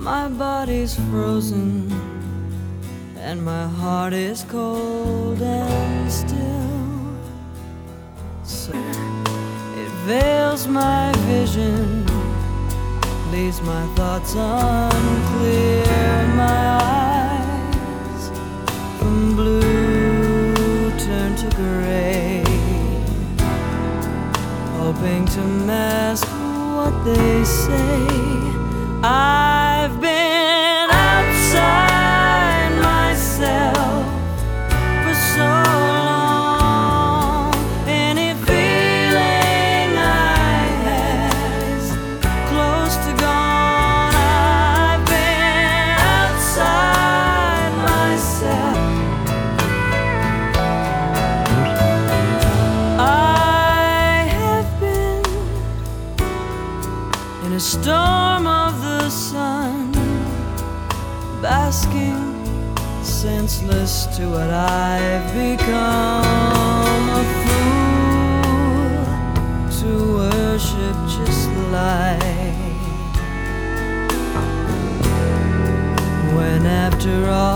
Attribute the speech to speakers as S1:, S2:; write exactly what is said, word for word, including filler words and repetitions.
S1: My body's frozen and my heart is cold and still. So it veils my vision, leaves my thoughts unclear. My eyes from blue turn to gray, hoping to mask what they say. I've been outside myself for so long. Any feeling I had's close to gone. I've been outside myself. I have been in a storm of the sun, basking senseless to what I've become. A fool to worship just like, when after all